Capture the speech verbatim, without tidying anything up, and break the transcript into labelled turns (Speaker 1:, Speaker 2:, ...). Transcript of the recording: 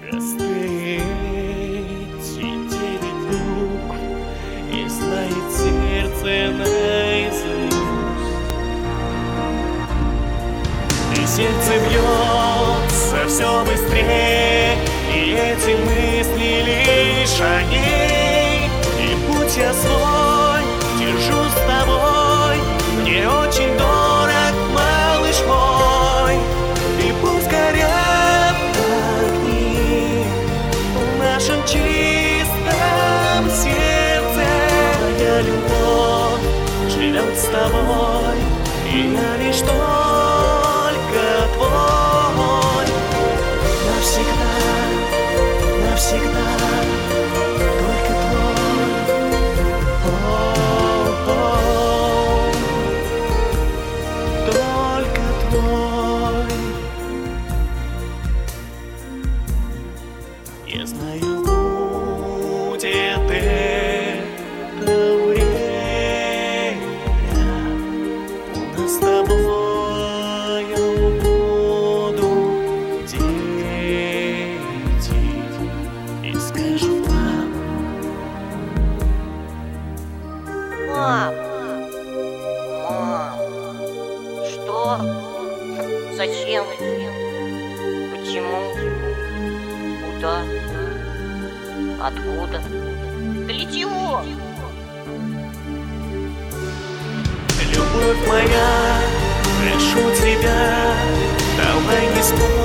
Speaker 1: Простые эти девять букв и знает сердце наизусть. И сердце бьется все быстрее, и эти мысли лишь о ней. И путь я свой держу с тобой, мне очень дорог, малыш мой. И пусть горят огни в нашем чистом сердце. Моя любовь живет с тобой, и я лишь только твой. Навсегда, навсегда, только твой. О-о-о, только твой. Я знаю, будет это время у нас с тобою будут дети. И скажу вам:
Speaker 2: Мам, мам, что? Зачем? Почему? Куда? Откуда? Для чего?
Speaker 1: любовь моя, прошу тебя, давай не спорь.